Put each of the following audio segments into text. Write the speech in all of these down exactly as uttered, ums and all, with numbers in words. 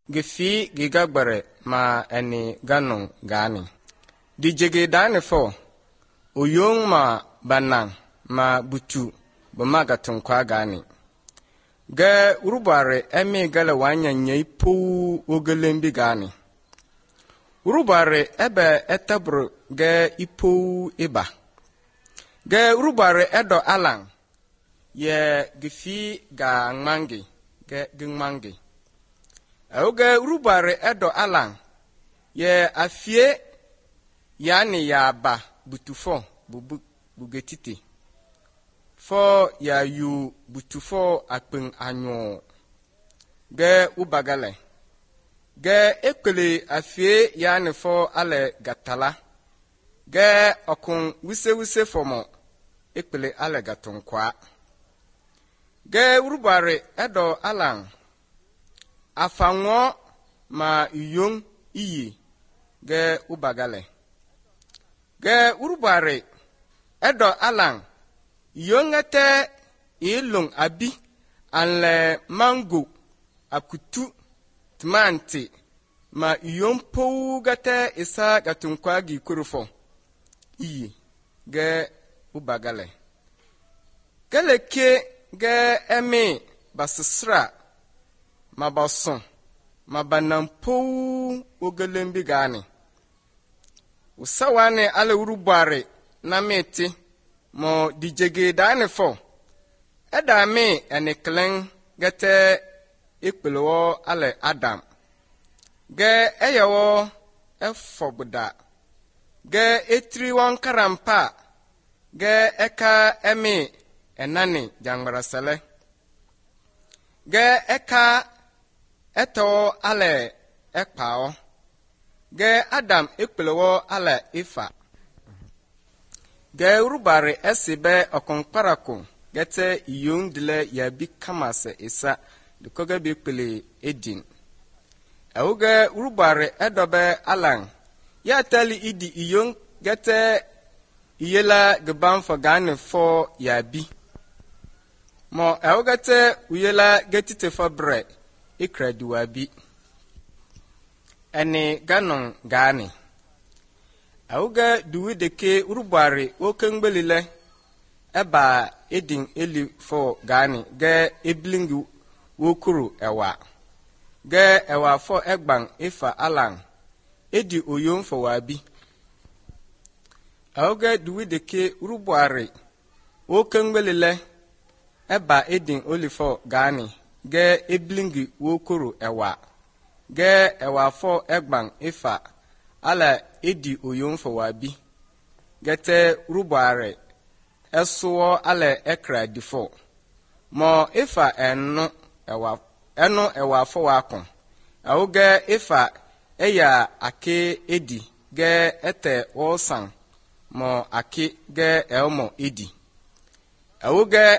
Gefi gigagbare ma eni ganong gani. Dijege dane fo oyong ma banang ma butu bamaga tunkwa gani. Ge urubare emi gale wanya nyei pou ogelembi gani. Urubare ebe etabru ge ipou iba. Ge urubare edo alang ye gefi ga ngmangi ge gngmangi. Oge urubare edo alang ye afie yani ya ba butufo bubu bugetiti fo ya yu butufo akpen anyo ge ubagale ge ekele afie yani fo ale gatala ge okun wise wise fomo ekele ale gatonkwa ge urubare edo alang afanwo ma iyong iyi ge ubagale ge urubare edo alang yongete ilung abi anle mango akutu tmanti ma iyong pou gate isa gatunkwa gi kurufo iyi ge ubagale gele ke ge emi basisra mabason mabanampou ogelembi gani usawane ale urubare na meti mo dijege dane fo edame eniklen gete ikpelwo ale adam ge eyewo efobuda ge etri won karampa ge eka emi enani jangbarasele ge eka eto ale ekpao ge adam ekpelewo ale ifa ge urubare esibe okonparako gete iyong dile yabi kamase isa dikoge bi ekpele edin euge urubare edobe alang ya tali idi iyong gete iyela geban fo gane fo yabi mo eugete uyela getite fo bre ikraduwabi eni ganon gani auga duwi deke urubare okengbelile eba edin eli fo gani ge eblingu wokuru ewa ge ewa fo egban ifa alang edi oyon fo wabi auga duwi deke urubare okengbelile eba edin oli fo gani ge eblingi wokuru ewa ge ewa fo egban ifa ala edi oyonfo wabi gete rubare esuo ala ekra difo mo ifa enu ewa enu ewa fo wakon awuge ifa eya ake edi ge ete osan mo ake ge elmo edi awuge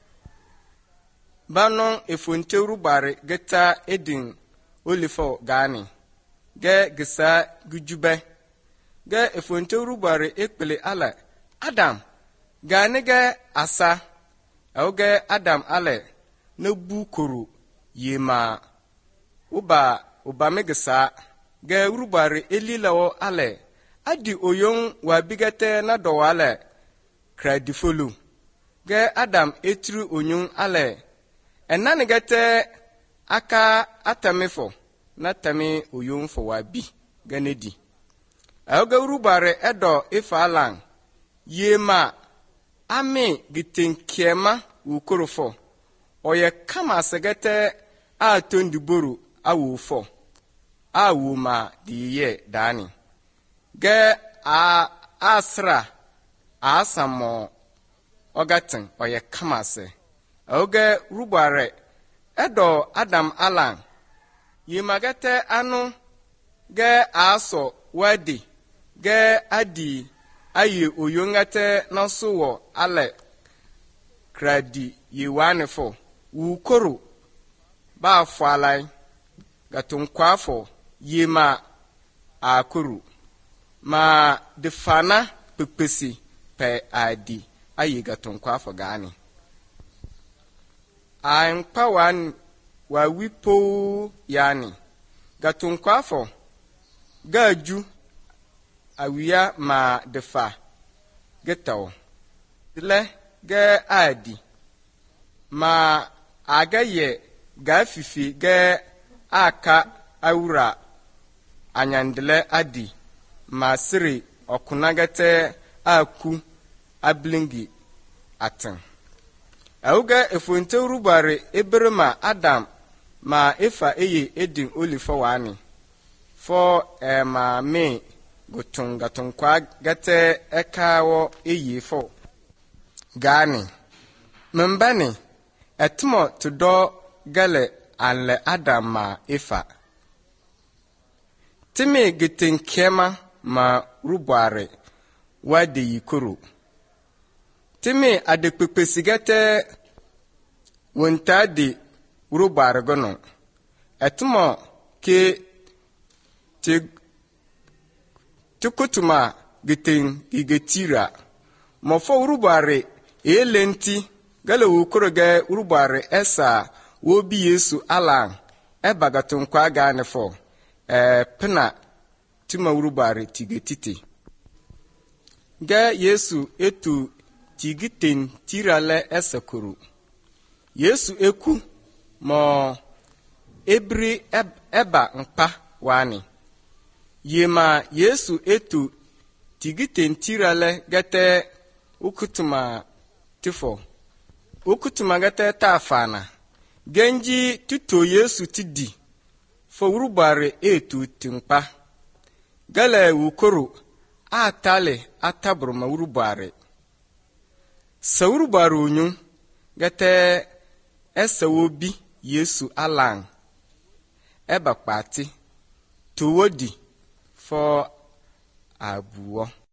banon efonte rubare geta edin olifo gani ge gisa gujube ge efonte rubare ekpele ala adam gani ge asa auge adam ale nebu koru yema uba uba megisa ge rubare elilawo ale adi oyon wabigete na dowale kradifolu ge adam etru onyon ale enani gete aka atamifo na tami oyonfo wabi ganedi auga urubare edo ifalang yema ame gitenkiema ukorofo oye kama segete a tondiboru awufo awuma diye dani ge a asra asamo ogatin oye kama se auga rubare edo adam alang yimagete anu ge aso wadi ge adi aye oyongate nasuwo ale kradi yiwanefo wukoro ba falai gatunkwafo yima akuru ma defana pepesi pe adi aye gatunkwafo gani I'm pawan wa wipo yani gatunkwafo gaju awia ma defa getaw le ge adi ma agaye gafifi ge aka awura anyandele adi ma siri okunagete aku ablingi atin auga efonte urubare eberema Adam ma efa eye edin olifo wani fo e ma me gutun gatun kwa gate ekawo eye fo gani membani etmo tudo gale ale Adam ma efa timi gitin kema ma rubare wade yikuru timi adekpepesigete wontadi rubare gono etmo ke te tukutuma gitin igetira mofo rubare elenti gale wukuru ge rubare esa wobi Yesu alan ebagatun kwa gane fo e pena tima rubare tigetiti ge Yesu etu tigitin tirale esakuru Yesu eku mo ebri eb, eba mpa wani yema Yesu etu tigitin tirale gete ukutuma tifo ukutuma gete tafana genji tuto Yesu tidi fo urubare etu timpa gale wukuru atale atabru ma urubare sa urubare unyu gete esa wobi Yesu alang eba kpati tuwodi fo abuwo